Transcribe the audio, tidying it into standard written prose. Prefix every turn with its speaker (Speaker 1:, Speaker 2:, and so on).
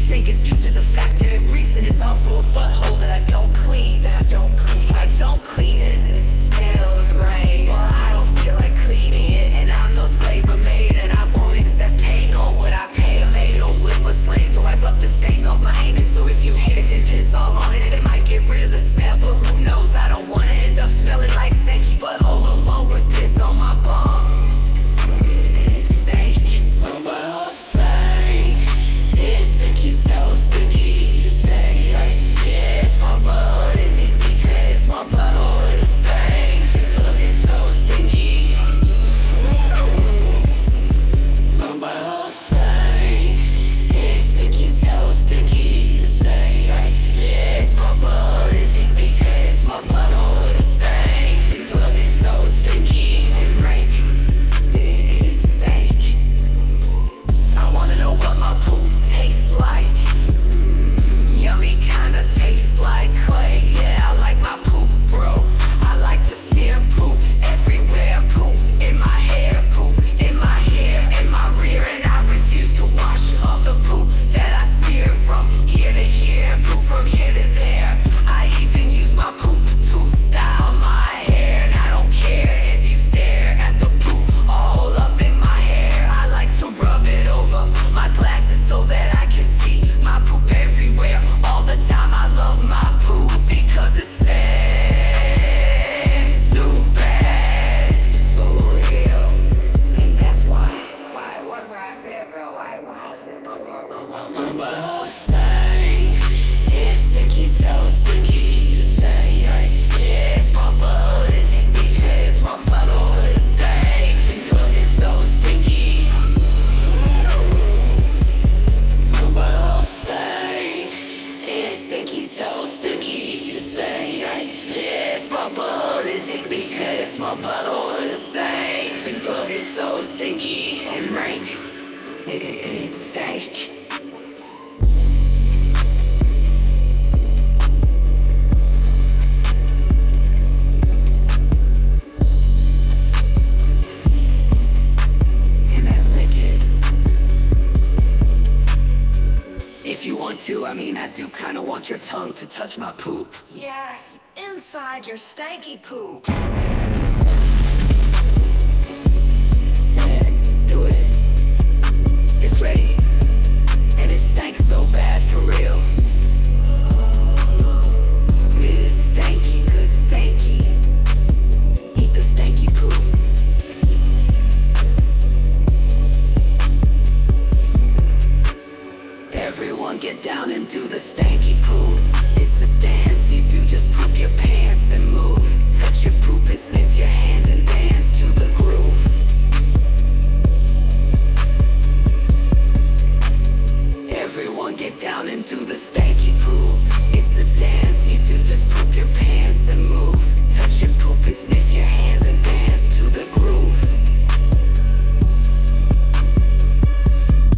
Speaker 1: stink is due to the fact that it reeks, and it's also a butthole that I don't clean. I don't clean it, and it smells right. But I don't feel like cleaning it, and I'm no slave of maid, and I won't accept paying on what I pay. I made a whip a slave to wipe up the stank off my anus. So if you hit it, then piss all on it, and it might get rid of the smell. But who knows? I don't wanna end up smelling like stanky butthole along with piss on my bum. It's stank, my butthole stank. It's sticky, so sticky, you stank. Yeah, it's my butthole, is it because my butthole is stank? Look, it's so stinky. My butthole stank. It's sticky, so sticky, you stank. Yeah, it's my butthole, is it because my butthole is stank? Look, it's so stinky and rank. It's stank. I wanna know what my poop tastes like. Yummy, kinda tastes like clay. Yeah, I like my poop, bro. I like to smear poop everywhere. Poop in my hair, poop in my hair, in my rear. And I refuse to wash off the poop that I smear from here to here, poop from here to there. I even use my poop to style my hair, and I don't care if you stare at the poop all up in my hair. I like to rub it over my glasses so that I can see my poop everywhere all the time. I love my poop because it stinks so bad, for real. And that's why I said, bro, why I said, my butthole stank. It's sticky, so sticky, you stank. Yeah, it's my butthole, is it because my butthole is stank? Because it's so stinky. My butthole stank. It's sticky, so sticky, you stank. Yeah, it's my butthole, is it because my butthole is stank? Because it's so stinky and rank. It's stank. And I lick it. If you want to, I mean, I do kinda want your tongue to touch my poop.
Speaker 2: Yes, inside your stanky poop.
Speaker 1: Yeah, do it. It's ready. And it stank so bad, for real. It's stanky, good stanky. Eat the stanky poop. Everyone get down and do the stank.